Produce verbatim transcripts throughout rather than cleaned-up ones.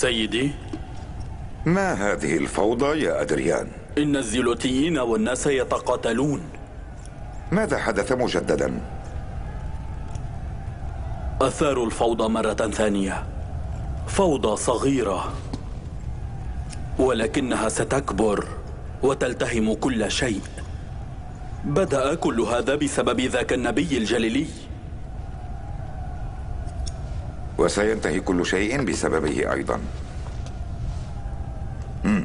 سيدي، ما هذه الفوضى يا أدريان؟ إن الزيلوتيين والناس يتقاتلون. ماذا حدث مجددا؟ أثاروا الفوضى مرة ثانية. فوضى صغيرة ولكنها ستكبر وتلتهم كل شيء. بدأ كل هذا بسبب ذاك النبي الجليلي، وسينتهي كل شيء بسببه أيضا. مم.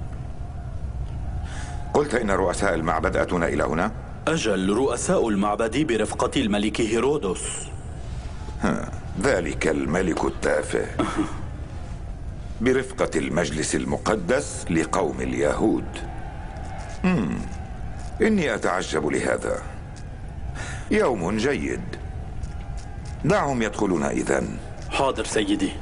قلت إن رؤساء المعبد أتون إلى هنا؟ أجل، رؤساء المعبد برفقة الملك هيرودوس. ها. ذلك الملك التافه برفقة المجلس المقدس لقوم اليهود. مم. إني أتعجب لهذا. يوم جيد، دعهم يدخلون إذن. حاضر سيدي.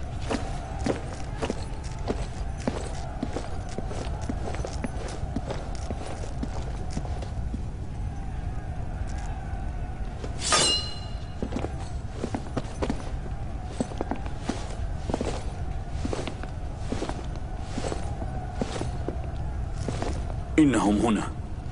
إنهم هنا.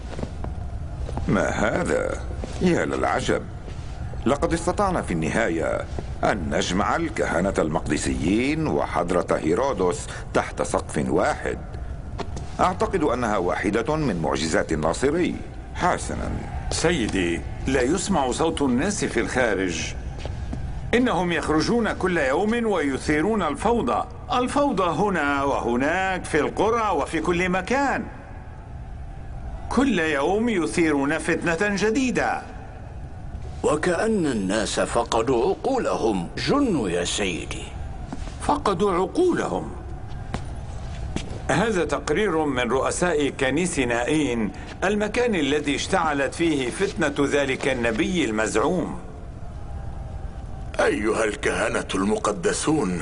ما هذا؟ يا للعجب، لقد استطعنا في النهاية أن نجمع الكهنة المقدسيين وحضرة هيرودوس تحت سقف واحد. أعتقد أنها واحدة من معجزات الناصري. حسنا سيدي، لا يسمع صوت الناس في الخارج. إنهم يخرجون كل يوم ويثيرون الفوضى. الفوضى هنا وهناك في القرى وفي كل مكان. كل يوم يثيرون فتنة جديدة. وكأن الناس فقدوا عقولهم. جنوا يا سيدي. فقدوا عقولهم. هذا تقرير من رؤساء كنيس نائين، المكان الذي اشتعلت فيه فتنة ذلك النبي المزعوم. أيها الكهنة المقدسون،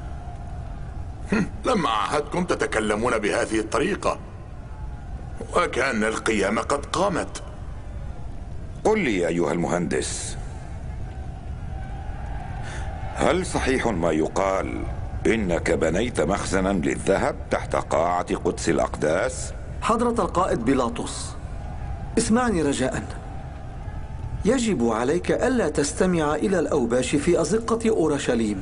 لما عهدكم تتكلمون بهذه الطريقة وكأن القيامة قد قامت. قل لي أيها المهندس، هل صحيح ما يقال إنك بنيت مخزنا للذهب تحت قاعة قدس الأقداس؟ حضرة القائد بيلاطس، اسمعني رجاء. يجب عليك ألا تستمع إلى الأوباش في أزقة أورشليم.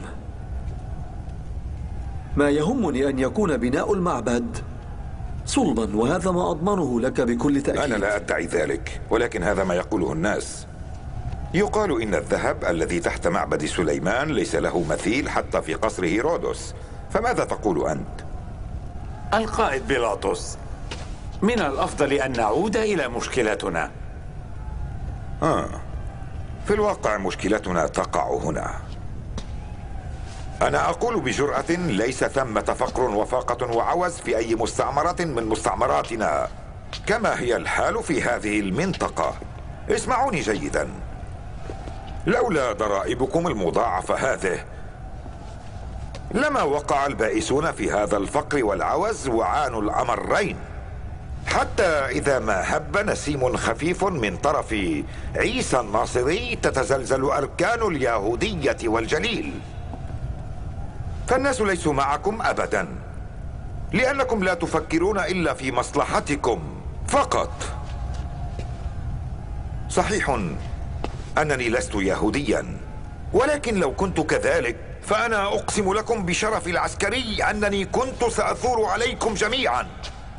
ما يهمني أن يكون بناء المعبد صلبا، وهذا ما أضمنه لك بكل تأكيد. أنا لا أدعي ذلك، ولكن هذا ما يقوله الناس. يقال إن الذهب الذي تحت معبد سليمان ليس له مثيل حتى في قصر هيرودوس. فماذا تقول أنت؟ القائد بيلاطس، من الأفضل أن نعود إلى مشكلتنا. آه. في الواقع مشكلتنا تقع هنا. أنا أقول بجرأة ليس ثمة فقر وفاقة وعوز في أي مستعمرة من مستعمراتنا كما هي الحال في هذه المنطقة. اسمعوني جيدا، لولا ضرائبكم المضاعفة هذه لما وقع البائسون في هذا الفقر والعوز وعانوا الأمرين، حتى إذا ما هب نسيم خفيف من طرف عيسى الناصري تتزلزل أركان اليهودية والجليل. فالناس ليسوا معكم أبدا، لأنكم لا تفكرون إلا في مصلحتكم فقط. صحيح أنني لست يهوديا، ولكن لو كنت كذلك فأنا أقسم لكم بشرف العسكري أنني كنت سأثور عليكم جميعا.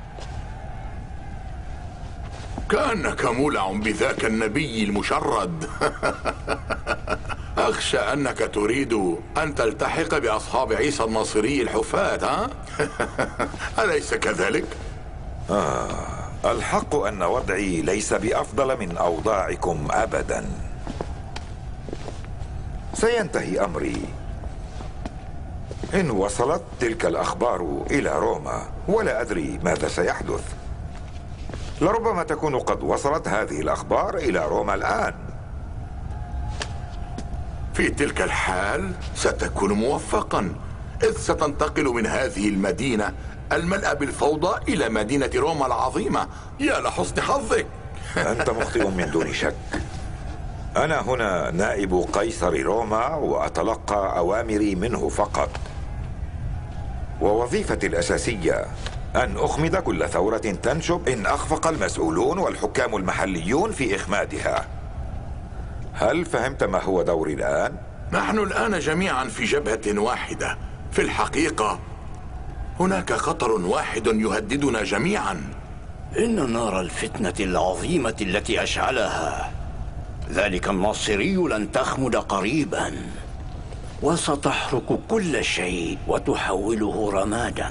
كأنك مولع بذاك النبي المشرد. أخشى أنك تريد أن تلتحق بأصحاب عيسى الناصري الحفاة، ها؟ أليس كذلك؟ آه، الحق أن وضعي ليس بأفضل من أوضاعكم أبدا. سينتهي أمري إن وصلت تلك الأخبار إلى روما، ولا أدري ماذا سيحدث. لربما تكون قد وصلت هذه الأخبار إلى روما الآن. في تلك الحال ستكون موفقا، إذ ستنتقل من هذه المدينة الملأى بالفوضى إلى مدينة روما العظيمة. يا لحسن حظك. أنت مخطئ من دون شك. أنا هنا نائب قيصر روما وأتلقى أوامري منه فقط. ووظيفتي الأساسية أن أخمد كل ثورة تنشب إن أخفق المسؤولون والحكام المحليون في إخمادها. هل فهمت ما هو دوري الآن؟ نحن الآن جميعا في جبهة واحدة. في الحقيقة هناك خطر واحد يهددنا جميعا. إن نار الفتنة العظيمة التي أشعلها ذلك الناصري لن تخمد قريبا، وستحرق كل شيء وتحوله رمادا.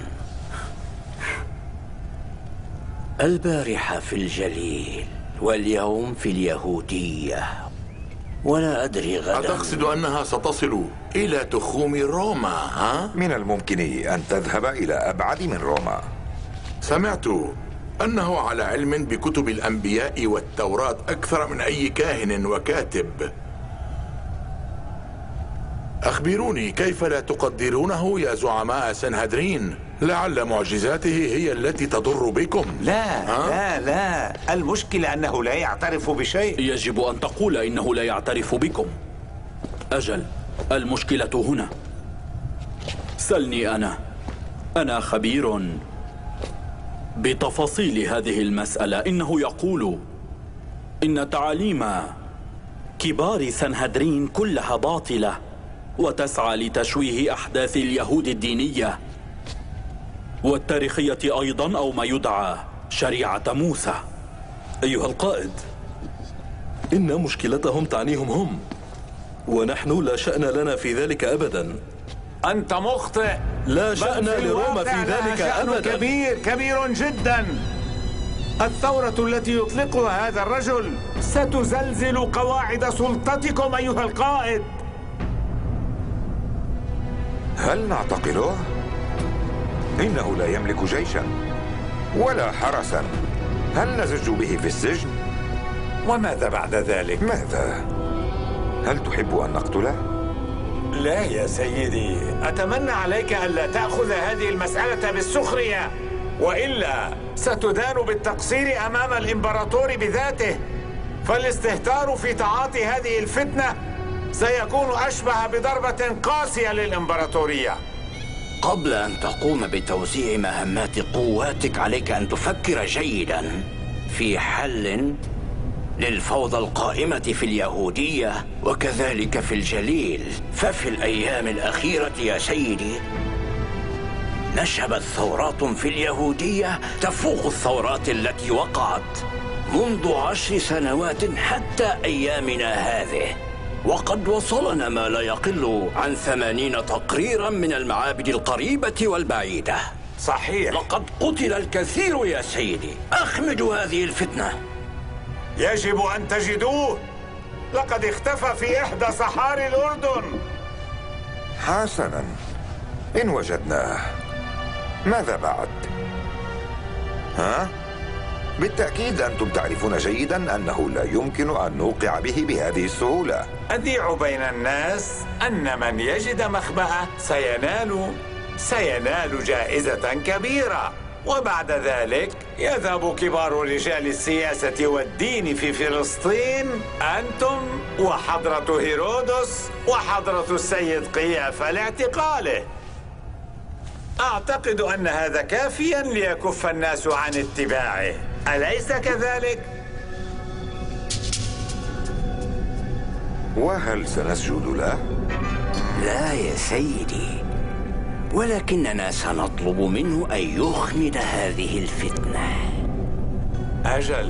البارحة في الجليل واليوم في اليهودية، ولا أدري غدا. أتقصد أنها ستصل إلى تخوم روما؟ ها؟ من الممكن أن تذهب إلى أبعد من روما. سمعت أنه على علم بكتب الأنبياء والتوراة أكثر من أي كاهن وكاتب. أخبروني كيف لا تقدرونه يا زعماء سنهدرين؟ لعل معجزاته هي التي تضر بكم. لا ها؟ لا لا، المشكلة أنه لا يعترف بشيء. يجب أن تقول إنه لا يعترف بكم. أجل، المشكلة هنا. سلني أنا أنا خبير بتفاصيل هذه المسألة. إنه يقول إن تعاليم كبار سنهدرين كلها باطلة وتسعى لتشويه أحداث اليهود الدينية والتاريخية أيضا، أو ما يدعى شريعة موسى. أيها القائد، إن مشكلتهم تعنيهم هم، ونحن لا شأن لنا في ذلك أبدا. أنت مخطئ. لا شأن لروما في ذلك أبدا. كبير كبير جدا. الثورة التي يطلقها هذا الرجل ستزلزل قواعد سلطتكم أيها القائد. هل نعتقله؟ إنه لا يملك جيشا ولا حرسا. هل نزج به في السجن؟ وماذا بعد ذلك؟ ماذا؟ هل تحب أن نقتله؟ لا يا سيدي، أتمنى عليك ألا تأخذ هذه المسألة بالسخرية، وإلا ستدان بالتقصير أمام الإمبراطور بذاته. فالاستهتار في تعاطي هذه الفتنة سيكون أشبه بضربة قاسية للإمبراطورية. قبل أن تقوم بتوزيع مهمات قواتك عليك أن تفكر جيدا في حل للفوضى القائمة في اليهودية وكذلك في الجليل. ففي الأيام الأخيرة يا سيدي نشبت ثورات في اليهودية تفوق الثورات التي وقعت منذ عشر سنوات حتى أيامنا هذه، وقد وصلنا ما لا يقل عن ثمانين تقريرا من المعابد القريبة والبعيدة. صحيح. لقد قتل الكثير يا سيدي. أخمدوا هذه الفتنة. يجب أن تجدوه. لقد اختفى في إحدى صحاري الأردن. حسنا، إن وجدناه ماذا بعد؟ ها؟ بالتأكيد أنتم تعرفون جيدا أنه لا يمكن أن نوقع به بهذه السهولة. أذيع بين الناس أن من يجد مخبأه سينال سينال جائزة كبيرة، وبعد ذلك يذهب كبار رجال السياسة والدين في فلسطين، أنتم وحضرة هيرودس وحضرة السيد قيافة لاعتقاله. أعتقد أن هذا كافيا ليكف الناس عن اتباعه، أليس كذلك؟ وهل سنسجد له؟ لا يا سيدي، ولكننا سنطلب منه أن يخمد هذه الفتنة. أجل.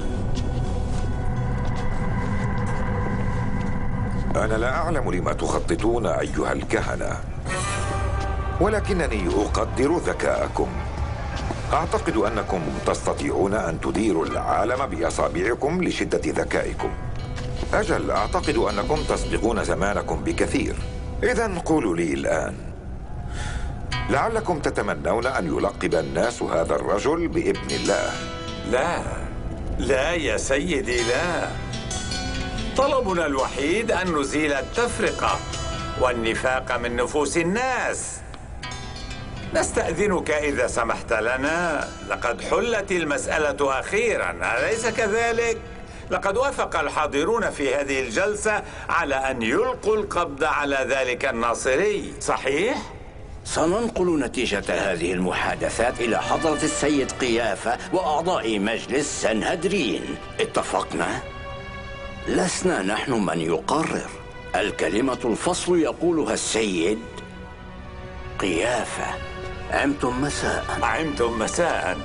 أنا لا أعلم لما تخططون أيها الكهنة، ولكنني أقدر ذكاءكم. أعتقد أنكم تستطيعون أن تديروا العالم بأصابعكم لشدة ذكائكم. أجل، أعتقد أنكم تسبقون زمانكم بكثير. إذن قولوا لي الآن، لعلكم تتمنون أن يلقب الناس هذا الرجل بابن الله؟ لا لا يا سيدي، لا. طلبنا الوحيد أن نزيل التفرقة والنفاق من نفوس الناس. نستأذنك إذا سمحت لنا، لقد حلت المسألة أخيرا، أليس كذلك؟ لقد وافق الحاضرون في هذه الجلسة على أن يلقوا القبض على ذلك الناصري، صحيح؟ سننقل نتيجة هذه المحادثات إلى حضرة السيد قيافة وأعضاء مجلس سنهدرين. اتفقنا؟ لسنا نحن من يقرر. الكلمة الفصل يقولها السيد قيافة. عمتم مساء. عمتم مساء.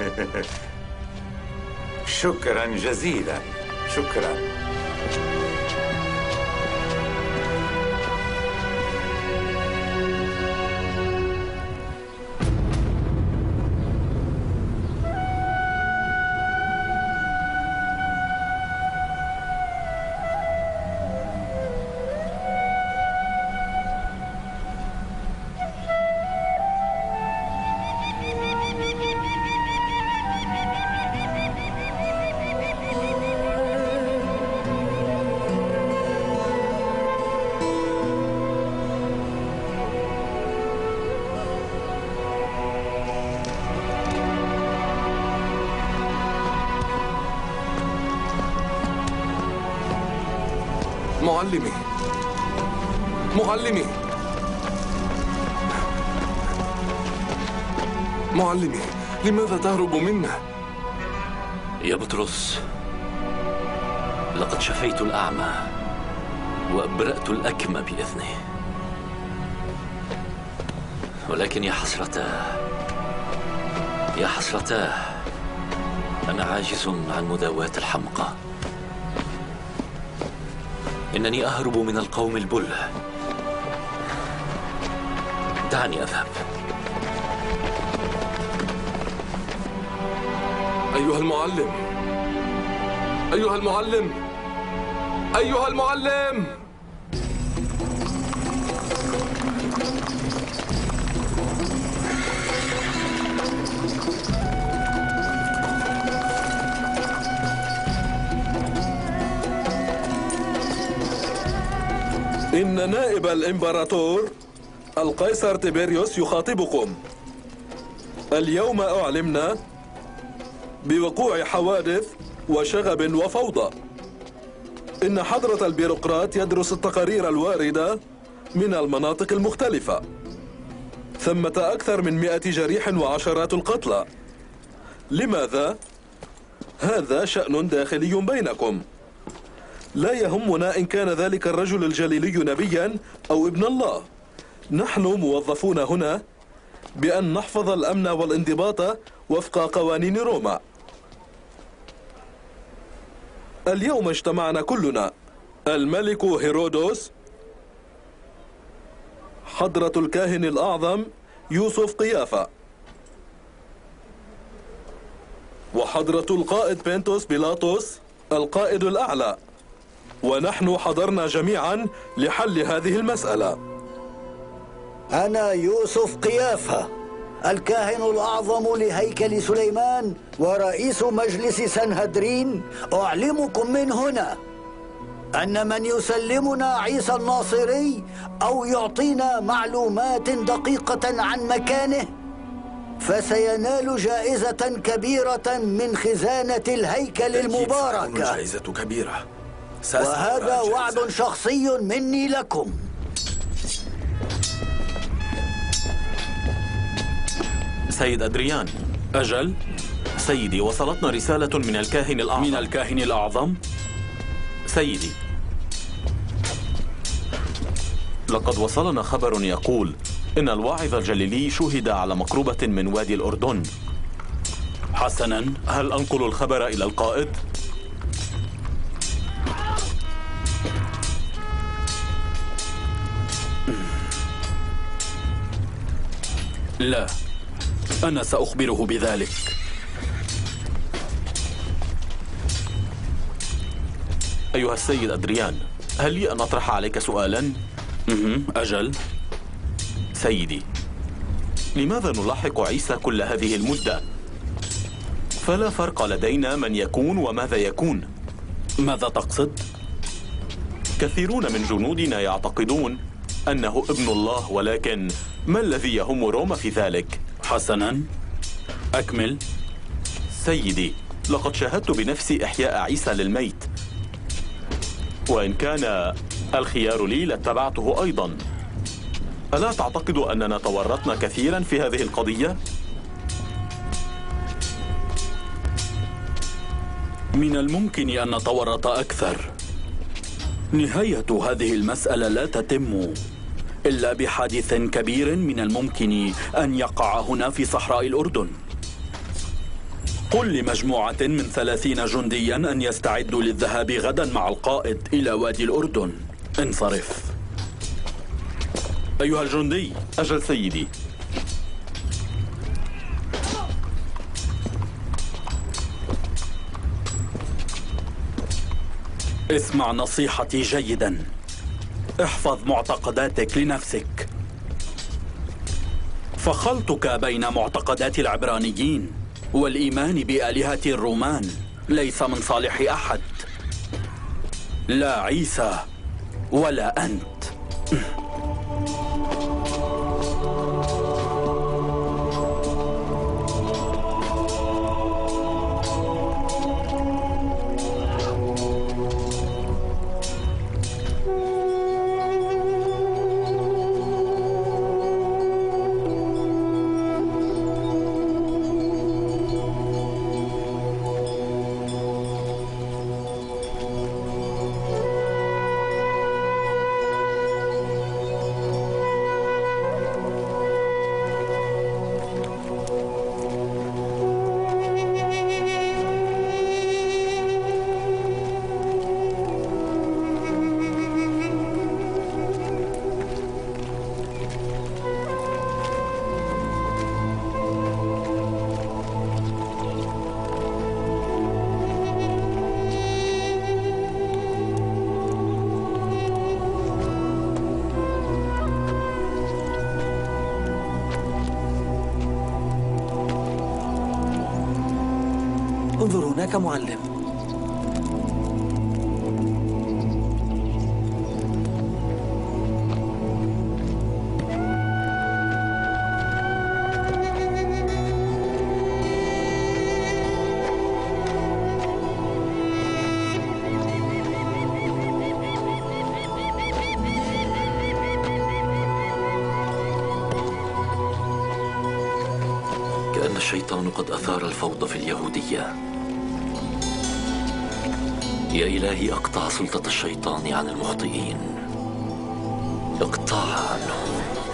شكرا جزيلا. شكرا. معلمي معلمي معلمي لماذا تهرب منا؟ يا بطرس، لقد شفيت الأعمى وأبرأت الأكمى بإذنه، ولكن يا حسرتاه يا حسرتاه أنا عاجز عن مداواة الحمقى. إنني أهرب من القوم البله. دعني أذهب. أيها المعلم أيها المعلم أيها المعلم إن نائب الإمبراطور القيصر تيبيريوس يخاطبكم. اليوم أعلمنا بوقوع حوادث وشغب وفوضى. إن حضرة البيروقراط يدرس التقارير الواردة من المناطق المختلفة. ثمة أكثر من مئة جريح وعشرات القتلى. لماذا؟ هذا شأن داخلي بينكم. لا يهمنا إن كان ذلك الرجل الجليلي نبيا أو ابن الله. نحن موظفون هنا بأن نحفظ الأمن والانضباط وفق قوانين روما. اليوم اجتمعنا كلنا: الملك هيرودوس، حضرة الكاهن الأعظم يوسف قيافة، وحضرة القائد بنتوس بيلاطس القائد الأعلى، ونحن حضرنا جميعا لحل هذه المسألة. أنا يوسف قيافة، الكاهن الأعظم لهيكل سليمان ورئيس مجلس سنهدرين، أعلمكم من هنا أن من يسلمنا عيسى الناصري أو يعطينا معلومات دقيقة عن مكانه فسينال جائزة كبيرة من خزانة الهيكل المباركة. جائزة كبيرة. وهذا وعد شخصي مني لكم. سيد أدريان. أجل. سيدي، وصلتنا رسالة من الكاهن الأعظم. من الكاهن الأعظم؟ سيدي، لقد وصلنا خبر يقول إن الواعظ الجليلي شهد على مقربة من وادي الأردن. حسناً، هل أنقل الخبر إلى القائد؟ لا، أنا سأخبره بذلك. أيها السيد أدريان، هل لي أن أطرح عليك سؤالا؟ أجل. سيدي، لماذا نلاحق عيسى كل هذه المدة؟ فلا فرق لدينا من يكون وماذا يكون. ماذا تقصد؟ كثيرون من جنودنا يعتقدون أنه ابن الله، ولكن ما الذي يهم روما في ذلك؟ حسناً، أكمل. سيدي، لقد شاهدت بنفسي إحياء عيسى للميت، وإن كان الخيار لي لاتبعته أيضا. ألا تعتقد أننا تورطنا كثيرا في هذه القضية؟ من الممكن أن نتورط أكثر. نهاية هذه المسألة لا تتم إلا بحادث كبير من الممكن أن يقع هنا في صحراء الأردن. قل لمجموعة من ثلاثين جنديا أن يستعدوا للذهاب غدا مع القائد إلى وادي الأردن. انصرف أيها الجندي. أجل سيدي. اسمع نصيحتي جيدا. احفظ معتقداتك لنفسك. فخلطك بين معتقدات العبرانيين والإيمان بآلهة الرومان ليس من صالح أحد، لا عيسى ولا أنت. انظر هناك معلم. كأن الشيطان قد أثار الفوضى في اليهودية. يا إلهي، أقطع سلطة الشيطان عن المخطئين، اقطعها عنهم.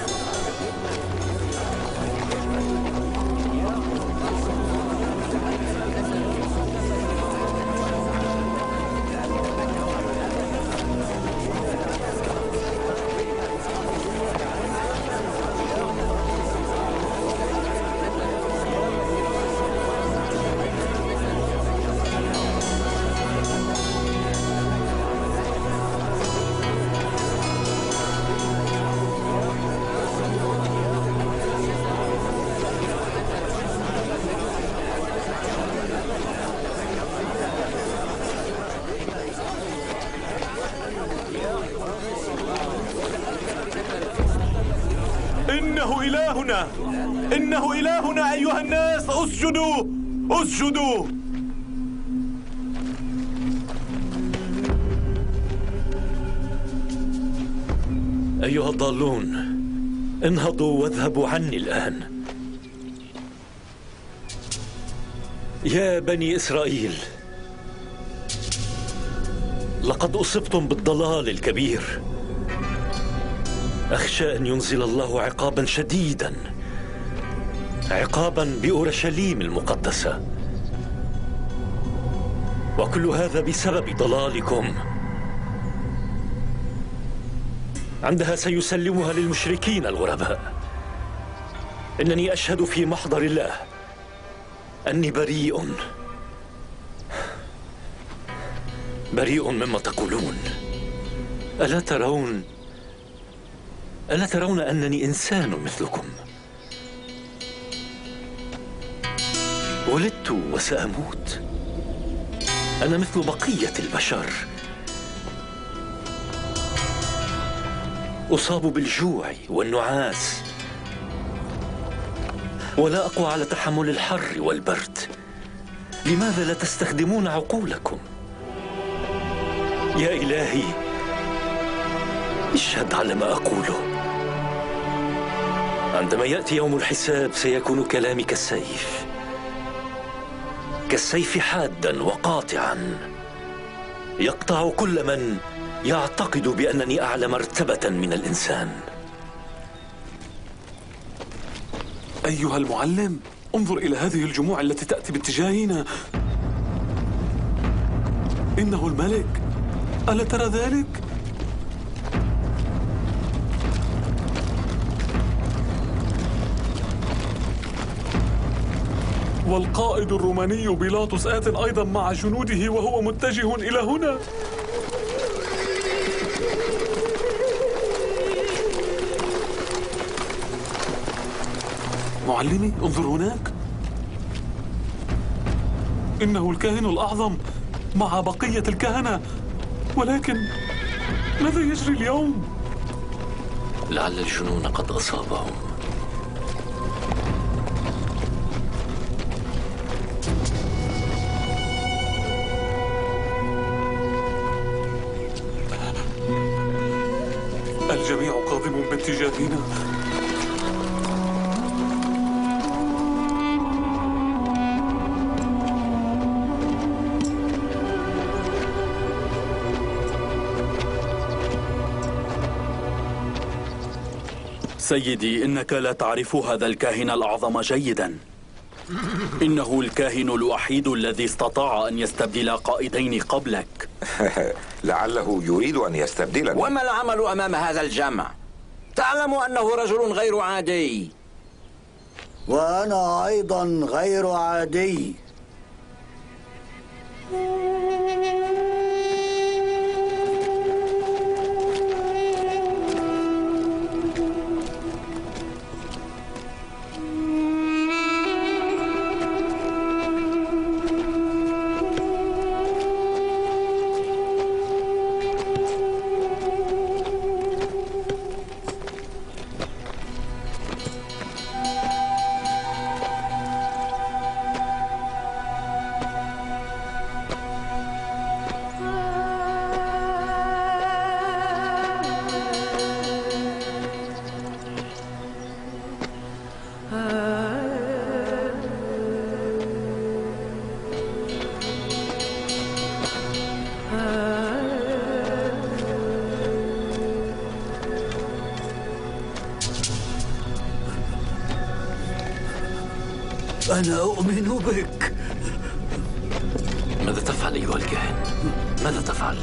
إنه إلهنا، إنه إلهنا أيها الناس، اسجدوا اسجدوا. أيها الضالون، انهضوا واذهبوا عني الآن. يا بني إسرائيل، لقد أصبتم بالضلال الكبير. أخشى أن ينزل الله عقابا شديدا، عقابا بأورشليم المقدسة، وكل هذا بسبب ضلالكم. عندها سيسلمها للمشركين الغرباء. إنني أشهد في محضر الله أني بريء بريء مما تقولون. ألا ترون ألا ترون أنني إنسان مثلكم؟ ولدت وسأموت. أنا مثل بقية البشر، أصاب بالجوع والنعاس، ولا أقوى على تحمل الحر والبرد. لماذا لا تستخدمون عقولكم؟ يا إلهي، اشهد على ما أقوله. عندما يأتي يوم الحساب سيكون كلامي كالسيف، كالسيف حادا وقاطعا يقطع كل من يعتقد بأنني أعلى مرتبة من الإنسان. أيها المعلم، انظر إلى هذه الجموع التي تأتي باتجاهنا. إنه الملك، ألا ترى ذلك؟ والقائد الروماني بيلاطس آت أيضا مع جنوده وهو متجه إلى هنا. معلمي، انظر هناك، إنه الكاهن الأعظم مع بقية الكهنة. ولكن ماذا يجري اليوم؟ لعل الجنون قد أصابهم. الجميع قادم باتجاهنا. سيدي، إنك لا تعرف هذا الكاهن الأعظم جيدا. إنه الكاهن الوحيد الذي استطاع أن يستبدل قائدين قبلك. لعله يريد أن يستبدلني. وما العمل أمام هذا الجمع؟ تعلم أنه رجل غير عادي. وأنا أيضا غير عادي. أنا أؤمن بك. ماذا تفعل أيها الكاهن؟ ماذا تفعل؟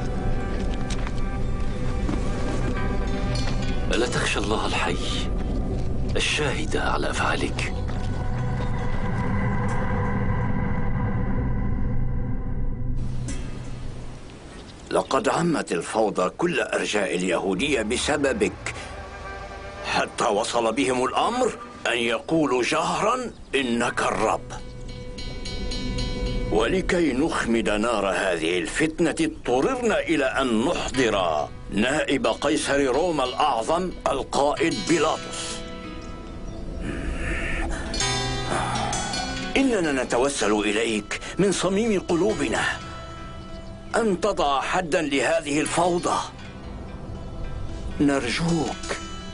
ألا تخشى الله الحي الشاهد على أفعالك؟ لقد عمت الفوضى كل أرجاء اليهودية بسببك، حتى وصل بهم الأمر أن يقولوا جهرا إنك الرب. ولكي نخمد نار هذه الفتنة اضطررنا إلى أن نحضر نائب قيصر روما الأعظم القائد بيلاطس. إننا نتوسل إليك من صميم قلوبنا أن تضع حدا لهذه الفوضى. نرجوك.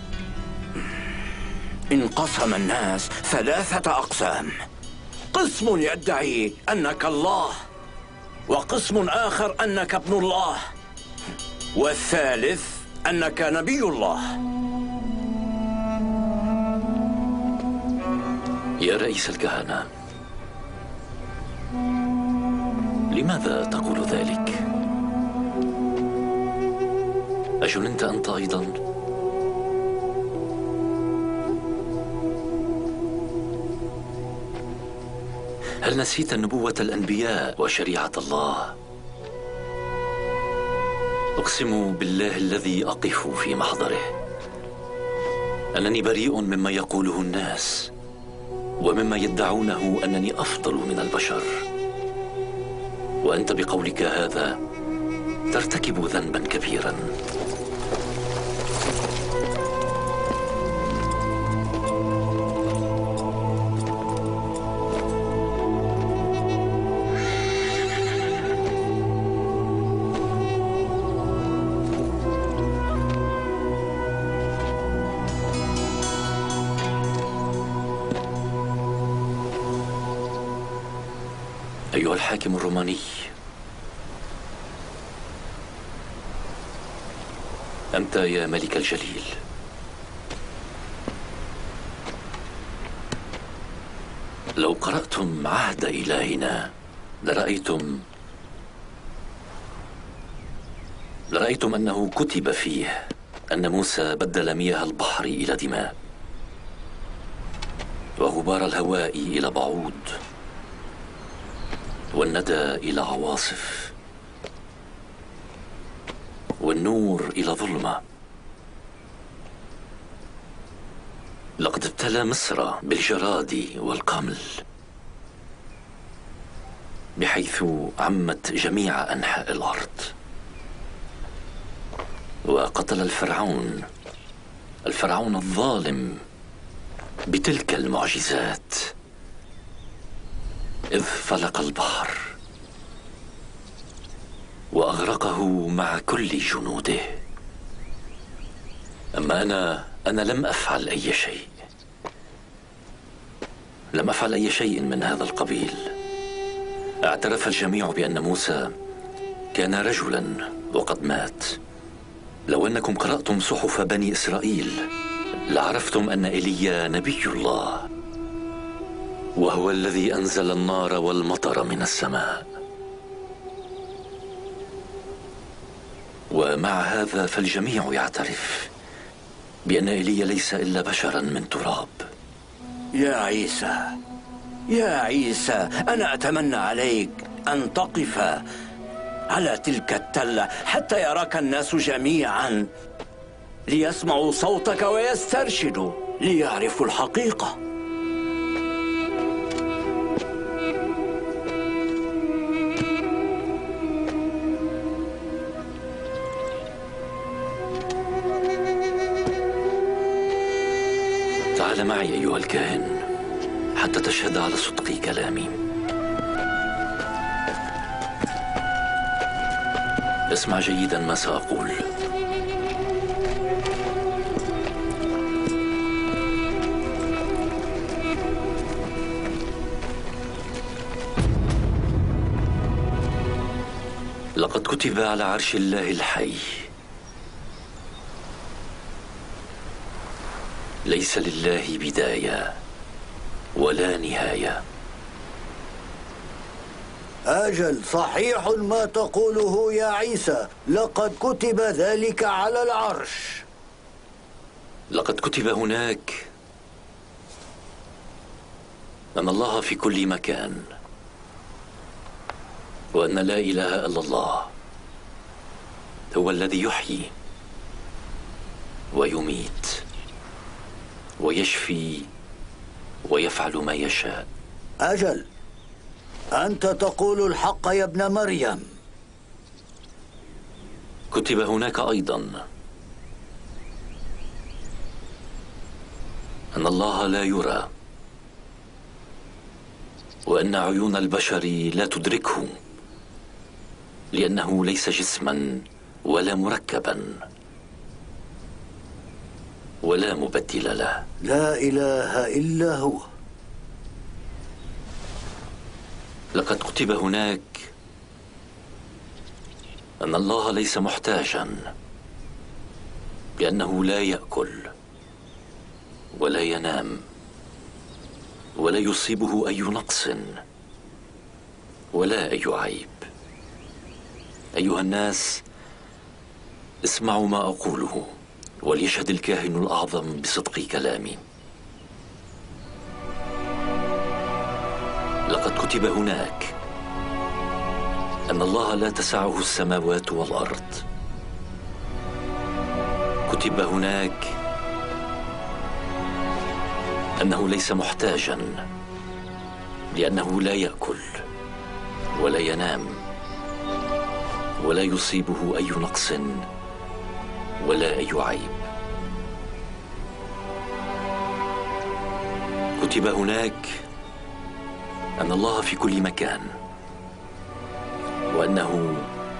انقسم الناس ثلاثة أقسام: قسم يدعي أنك الله، وقسم آخر أنك ابن الله، والثالث أنك نبي الله. يا رئيس الكهنة، لماذا تقول ذلك؟ أجننت أنت أيضا؟ هل نسيت نبوة الأنبياء وشريعة الله؟ أقسم بالله الذي أقف في محضره أنني بريء مما يقوله الناس ومما يدعونه أنني أفضل من البشر، وأنت بقولك هذا ترتكب ذنبا كبيرا. أيها الحاكم الروماني، أنت يا ملك الجليل، لو قرأتم عهد إلهنا لرأيتم لرأيتم أنه كتب فيه أن موسى بدل مياه البحر إلى دماء، وغبار الهواء إلى بعوض، والندى إلى عواصف، والنور إلى ظلمة. لقد ابتلى مصر بالجراد والقمل، بحيث عمت جميع أنحاء الأرض، وقتل الفرعون الفرعون الظالم بتلك المعجزات، إذ فلق البحر وأغرقه مع كل جنوده. أما أنا أنا لم أفعل أي شيء لم أفعل أي شيء من هذا القبيل. اعترف الجميع بأن موسى كان رجلا وقد مات. لو أنكم قرأتم صحف بني إسرائيل لعرفتم أن إيليا نبي الله، وهو الذي أنزل النار والمطر من السماء. ومع هذا فالجميع يعترف بأن إيليا ليس إلا بشرا من تراب. يا عيسى يا عيسى، أنا أتمنى عليك أن تقف على تلك التلة حتى يراك الناس جميعا، ليسمعوا صوتك ويسترشدوا، ليعرفوا الحقيقة. تعال معي أيها الكاهن حتى تشهد على صدق كلامي. اسمع جيدا ما سأقول. لقد كتب على عرش الله الحي: ليس لله بداية ولا نهاية. أجل، صحيح ما تقوله يا عيسى، لقد كتب ذلك على العرش. لقد كتب هناك أن الله في كل مكان، وأن لا إله إلا الله هو الذي يحيي ويميت ويشفي ويفعل ما يشاء. أجل، أنت تقول الحق يا ابن مريم. كتب هناك أيضا أن الله لا يرى، وأن عيون البشر لا تدركه، لأنه ليس جسما ولا مركبا ولا مبدل له. لا إله إلا هو. لقد كتب هناك أن الله ليس محتاجا، لأنه لا يأكل ولا ينام ولا يصيبه أي نقص ولا أي عيب. أيها الناس، اسمعوا ما أقوله، وليشهد الكاهن الأعظم بصدق كلامي. لقد كتب هناك أن الله لا تسعه السماوات والأرض. كتب هناك أنه ليس محتاجا، لأنه لا يأكل ولا ينام ولا يصيبه أي نقص ولا أي عيب. كتب هناك أن الله في كل مكان، وأنه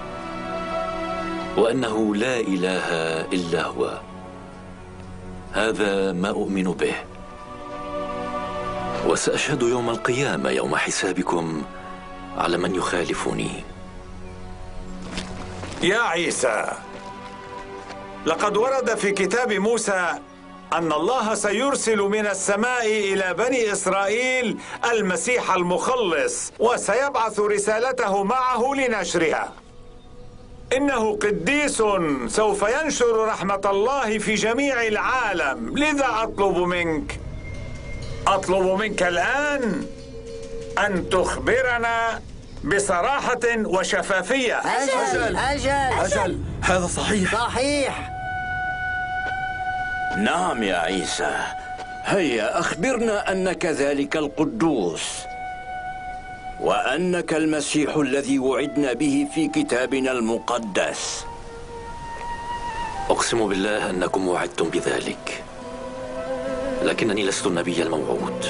وأنه لا إله إلا هو. هذا ما أؤمن به، وسأشهد يوم القيامة يوم حسابكم على من يخالفني. يا عيسى، لقد ورد في كتاب موسى أن الله سيرسل من السماء إلى بني إسرائيل المسيح المخلص، وسيبعث رسالته معه لنشرها. إنه قديس سوف ينشر رحمة الله في جميع العالم، لذا أطلب منك أطلب منك الآن أن تخبرنا بصراحة وشفافية. أجل أجل أجل هذا صحيح. صحيح. نعم يا عيسى، هيا أخبرنا أنك ذلك القدوس وأنك المسيح الذي وعدنا به في كتابنا المقدس. أقسم بالله أنكم وعدتم بذلك، لكنني لست النبي الموعود،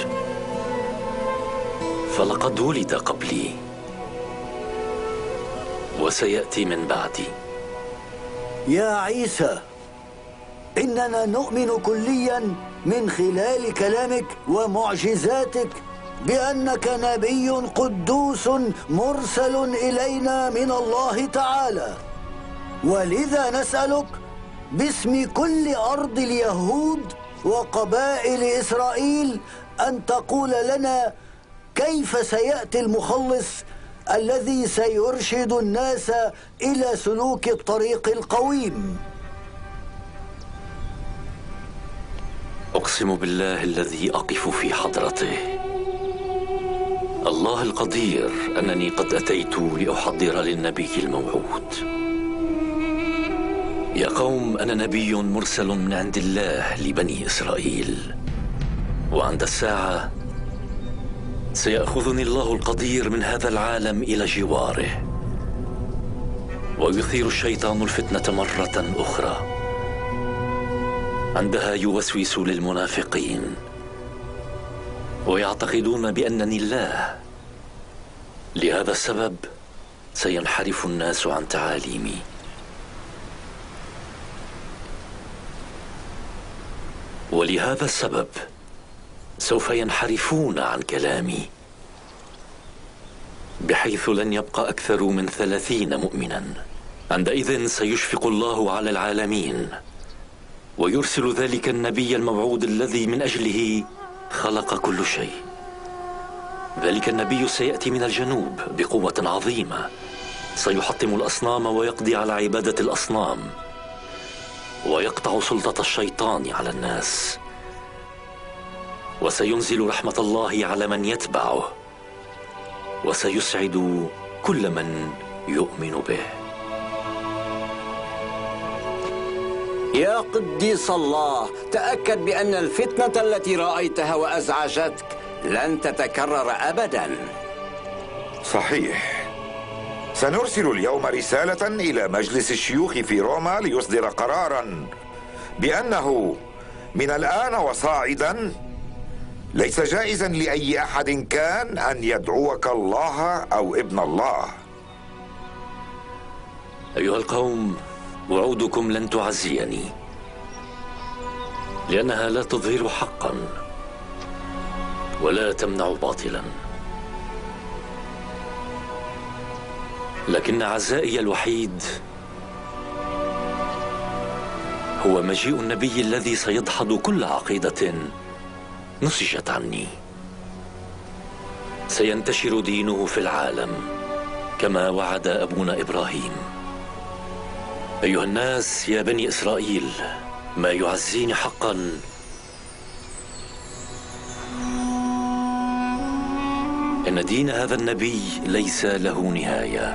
فلقد ولد قبلي وسيأتي من بعدي. يا عيسى، إننا نؤمن كليا من خلال كلامك ومعجزاتك بأنك نبي قدوس مرسل إلينا من الله تعالى، ولذا نسألك باسم كل أرض اليهود وقبائل إسرائيل أن تقول لنا كيف سيأتي المخلص الذي سيرشد الناس إلى سلوك الطريق القويم. أقسم بالله الذي أقف في حضرته، الله القدير، أنني قد أتيت لأحضر للنبي الموعود. يا قوم، أنا نبي مرسل من عند الله لبني إسرائيل، وعند الساعة سيأخذني الله القدير من هذا العالم إلى جواره، ويثير الشيطان الفتنة مرة أخرى. عندها يوسوس للمنافقين ويعتقدون بأنني الله. لهذا السبب سينحرف الناس عن تعاليمي. ولهذا السبب سوف ينحرفون عن كلامي، بحيث لن يبقى أكثر من ثلاثين مؤمنا. عندئذ سيشفق الله على العالمين ويرسل ذلك النبي الموعود الذي من أجله خلق كل شيء. ذلك النبي سيأتي من الجنوب بقوة عظيمة، سيحطم الأصنام ويقضي على عبادة الأصنام، ويقطع سلطة الشيطان على الناس، وسينزل رحمة الله على من يتبعه، وسيسعد كل من يؤمن به. يا قديس الله، تأكد بأن الفتنة التي رأيتها وأزعجتك لن تتكرر أبدا. صحيح. سنرسل اليوم رسالة إلى مجلس الشيوخ في روما ليصدر قراراً بأنه من الآن وصاعداً ليس جائزاً لأي أحد كان أن يدعوك الله أو ابن الله. أيها القوم، وعودكم لن تعزيني، لأنها لا تظهر حقا ولا تمنع باطلا، لكن عزائي الوحيد هو مجيء النبي الذي سيدحض كل عقيدة نسجت عني. سينتشر دينه في العالم كما وعد أبونا إبراهيم. أيها الناس، يا بني إسرائيل، ما يعزيني حقا إن دين هذا النبي ليس له نهاية.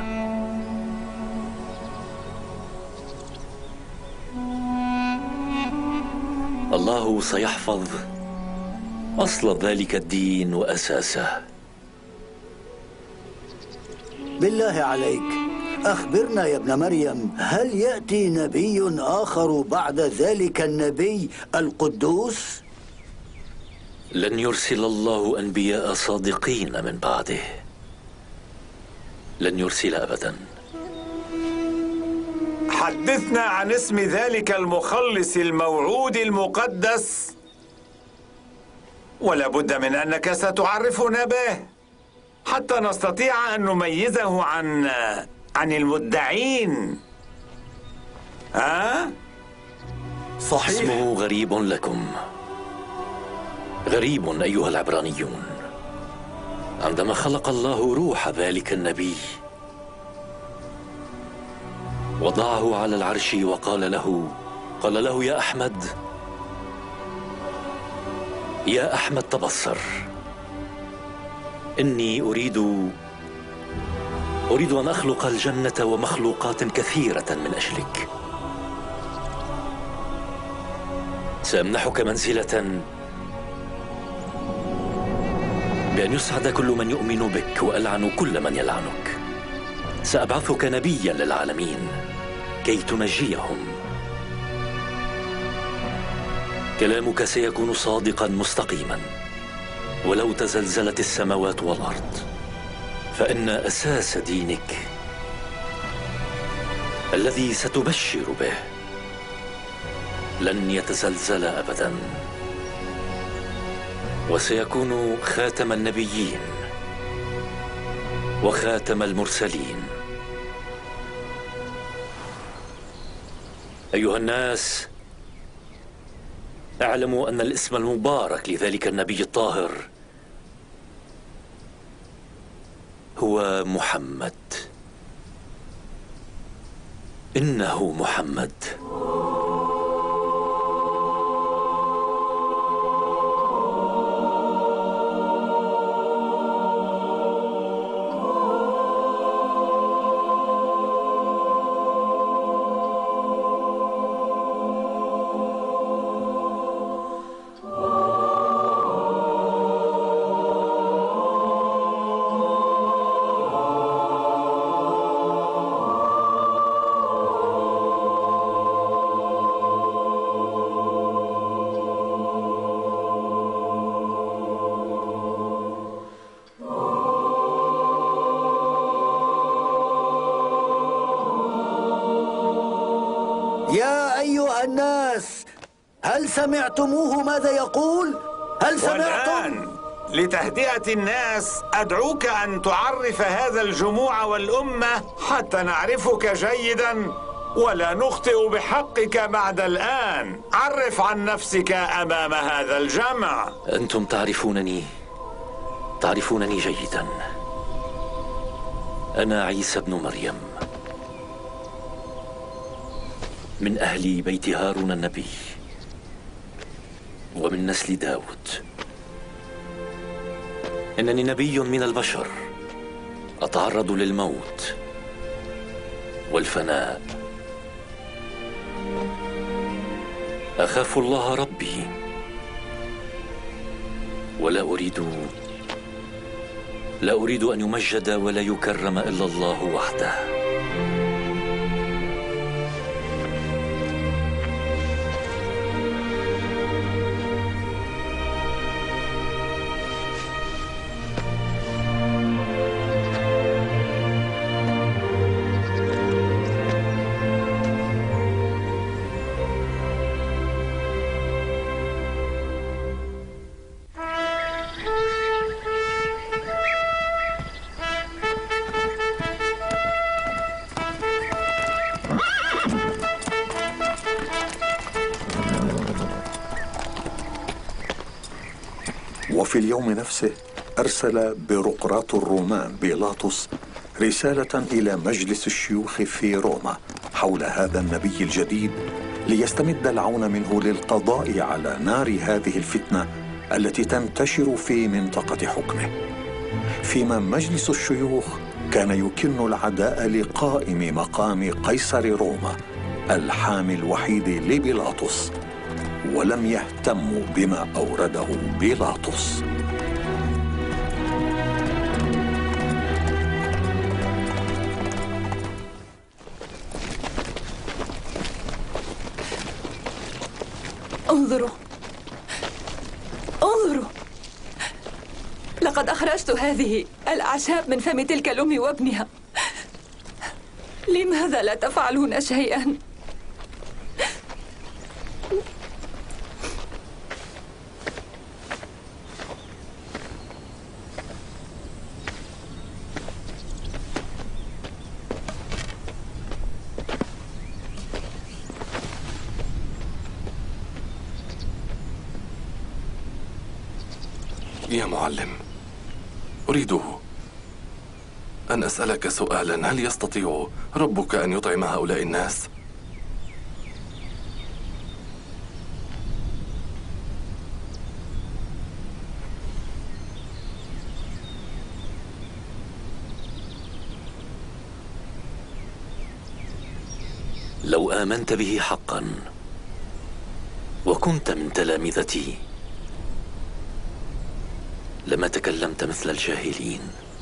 الله سيحفظ أصل ذلك الدين وأساسه. بالله عليك، أخبرنا يا ابن مريم، هل يأتي نبي آخر بعد ذلك النبي القدوس؟ لن يرسل الله أنبياء صادقين من بعده، لن يرسل أبدا. حدثنا عن اسم ذلك المخلص الموعود المقدس، ولا بد من أنك ستعرفنا به. حتى نستطيع أن نميزه عن عن المدعين. ها؟ صحيح. اسمه غريب لكم، غريب أيها العبرانيون. عندما خلق الله روح ذلك النبي وضعه على العرش وقال له قال له يا أحمد، يا أحمد تبصر، إني أريد أريد أن أخلق الجنة ومخلوقات كثيرة من أجلك. سأمنحك منزلة بأن يسعد كل من يؤمن بك وألعن كل من يلعنك. سأبعثك نبيا للعالمين كي تنجيهم. كلامك سيكون صادقا مستقيما، ولو تزلزلت السماوات والأرض فإن أساس دينك الذي ستبشر به لن يتزلزل أبدا، وسيكون خاتم النبيين وخاتم المرسلين. أيها الناس، اعلموا أن الاسم المبارك لذلك النبي الطاهر هو محمد. إنه محمد. يا أيها الناس، هل سمعتموه ماذا يقول؟ هل سمعتم؟ والآن لتهدئة الناس أدعوك أن تعرف هذا الجموع والأمة حتى نعرفك جيدا ولا نخطئ بحقك بعد الآن. عرف عن نفسك أمام هذا الجمع. أنتم تعرفونني تعرفونني جيدا. أنا عيسى بن مريم، من أهل بيت هارون النبي ومن نسل داود. إنني نبي من البشر، أتعرض للموت والفناء. أخاف الله ربي ولا أريد لا أريد أن يمجد ولا يكرم إلا الله وحده. وفي اليوم نفسه أرسل بيروقراط الرومان بيلاطس رسالة إلى مجلس الشيوخ في روما حول هذا النبي الجديد ليستمد العون منه للقضاء على نار هذه الفتنة التي تنتشر في منطقة حكمه. فيما مجلس الشيوخ كان يكن العداء لقائم مقام قيصر روما الحامي الوحيد لبيلاطس، ولم يهتموا بما أورده بيلاطس. انظروا انظروا، لقد أخرجت هذه الأعشاب من فم تلك الأم وابنها. لماذا لا تفعلون شيئا؟ يا معلم، أريد أن أسألك سؤالا. هل يستطيع ربك أن يطعم هؤلاء الناس؟ لو آمنت به حقا وكنت من تلامذتي لما تكلمت مثل الجاهلين.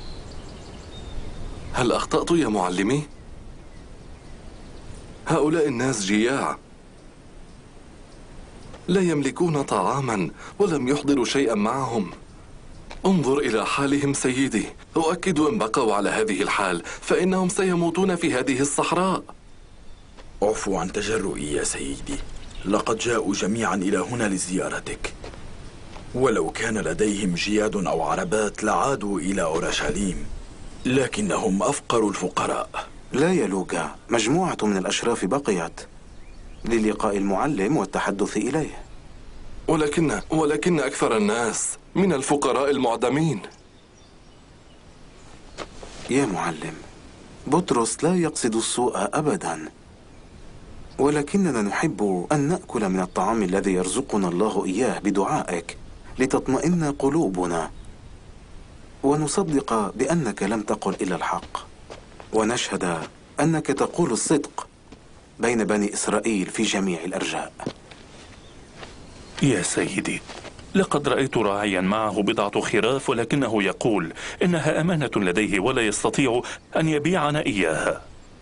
هل أخطأت يا معلمي؟ هؤلاء الناس جياع، لا يملكون طعاما ولم يحضروا شيئا معهم. انظر إلى حالهم سيدي. أؤكد إن بقوا على هذه الحال فإنهم سيموتون في هذه الصحراء. اعفو عن تجرؤي يا سيدي، لقد جاءوا جميعا إلى هنا لزيارتك، ولو كان لديهم جياد أو عربات لعادوا إلى أورشليم، لكنهم أفقر الفقراء. لا يا لوكا، مجموعة من الأشراف بقيت للقاء المعلم والتحدث إليه. ولكن ولكن أكثر الناس من الفقراء المعدمين. يا معلم، بطرس لا يقصد السوء أبدا، ولكننا نحب أن نأكل من الطعام الذي يرزقنا الله إياه بدعائك لتطمئن قلوبنا، ونصدق بأنك لم تقل إلا الحق، ونشهد أنك تقول الصدق بين بني إسرائيل في جميع الأرجاء. يا سيدي، لقد رأيت راعيا معه بضعة خراف ولكنه يقول إنها أمانة لديه ولا يستطيع أن يبيعنا إياها.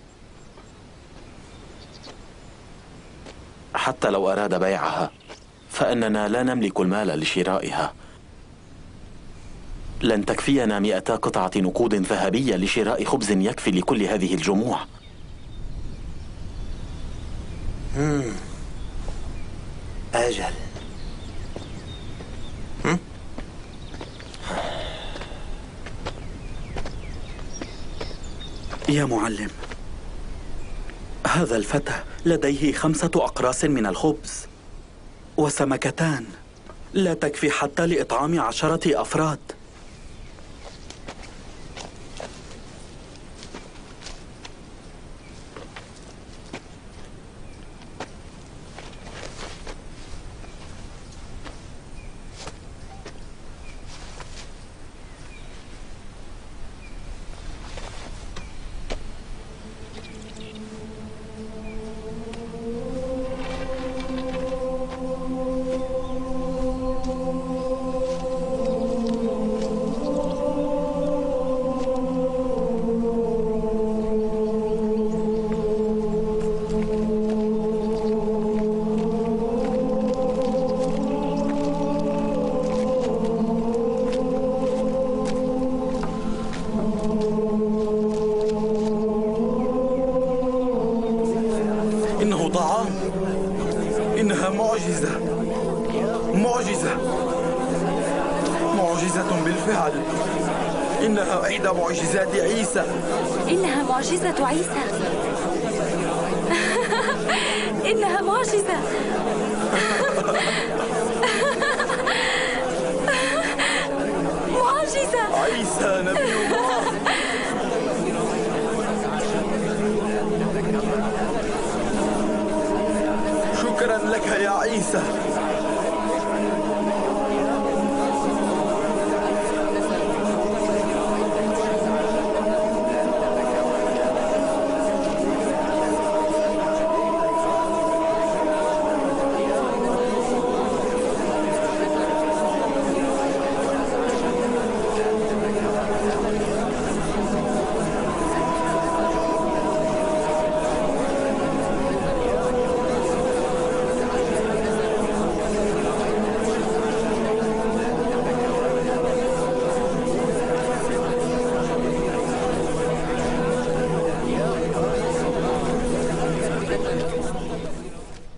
حتى لو أراد بيعها فإننا لا نملك المال لشرائها. لن تكفينا مئتا قطعة نقود ذهبية لشراء خبز يكفي لكل هذه الجموع. مم. أجل. هم؟ يا معلم، هذا الفتى لديه خمسة أقراص من الخبز وسمكتان لا تكفي حتى لإطعام عشرة أفراد. إنه طعام، إنها معجزة، معجزة، معجزة بالفعل. إنها إحدى معجزات عيسى. إنها معجزة عيسى. إنها معجزة. معجزة. عيسى نبي الله. شكرا لك يا عيسى.